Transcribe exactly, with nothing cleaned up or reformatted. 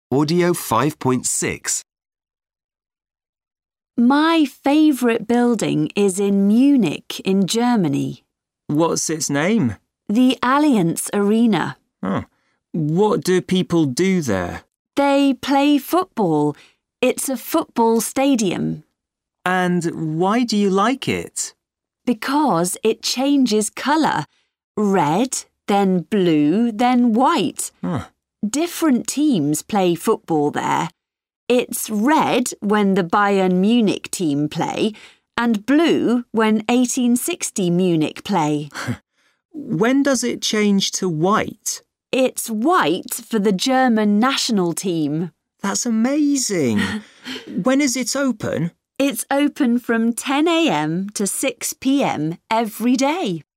Audio five point six. My favourite building is in Munich in Germany. What's its name? The Allianz Arena. Oh. What do people do there? They play football. It's a football stadium. And why do you like it? Because it changes colour. Red, then blue, then white. Huh. Different teams play football there. It's red when the Bayern Munich team play and blue when eighteen sixty Munich play. When does it change to white? It's white for the German national team. That's amazing. When is it open? It's open from ten a m to six p m every day.